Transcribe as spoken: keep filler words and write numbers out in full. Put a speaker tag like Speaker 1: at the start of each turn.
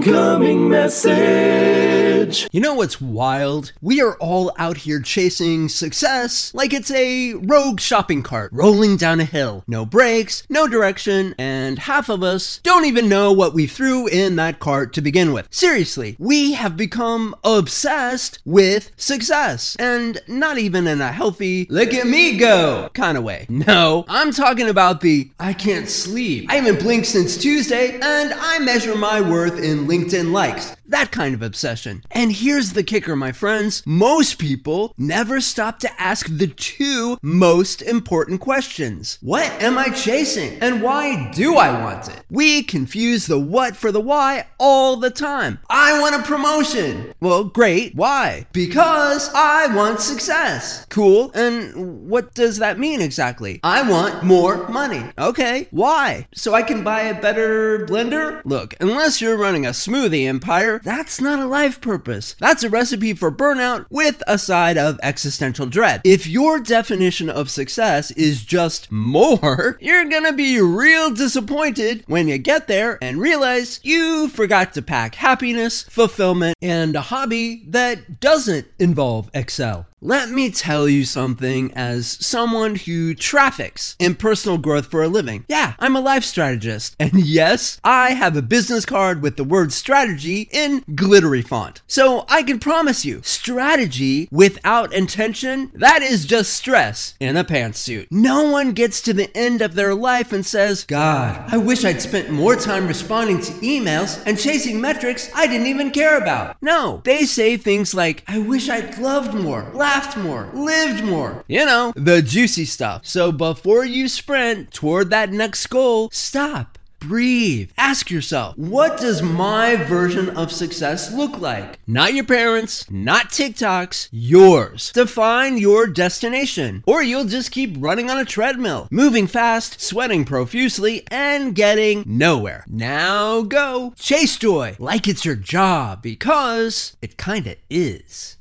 Speaker 1: Incoming message.
Speaker 2: You know what's wild? We are all out here chasing success like it's a rogue shopping cart rolling down a hill. No brakes, no direction, and half of us don't even know what we threw in that cart to begin with. Seriously, we have become obsessed with success, and not even in a healthy, look at me go kind of way. No, I'm talking about the I can't sleep, I haven't blinked since Tuesday, and I measure my worth in LinkedIn likes. That kind of obsession. And here's the kicker, my friends. Most people never stop to ask the two most important questions. What am I chasing? And why do I want it? We confuse the what for the why all the time. I want a promotion. Well, great. Why? Because I want success. Cool. And what does that mean exactly? I want more money. Okay. Why? So I can buy a better blender? Look, unless you're running a smoothie empire, that's not a life purpose. That's a recipe for burnout with a side of existential dread. If your definition of success is just more, you're gonna be real disappointed when you get there and realize you forgot to pack happiness, fulfillment, and a hobby that doesn't involve Excel. Let me tell you something as someone who traffics in personal growth for a living. Yeah, I'm a life strategist. And yes, I have a business card with the word strategy in glittery font. So I can promise you, strategy without intention, that is just stress in a pantsuit. No one gets to the end of their life and says, God, I wish I'd spent more time responding to emails and chasing metrics I didn't even care about. No, they say things like, I wish I'd loved more, laughed more, lived more. You know, the juicy stuff. So before you sprint toward that next goal, stop. Breathe. Ask yourself, what does my version of success look like? Not your parents, not TikTok's, yours. Define your destination, or you'll just keep running on a treadmill, moving fast, sweating profusely, and getting nowhere. Now go. Chase joy like it's your job, because it kinda is.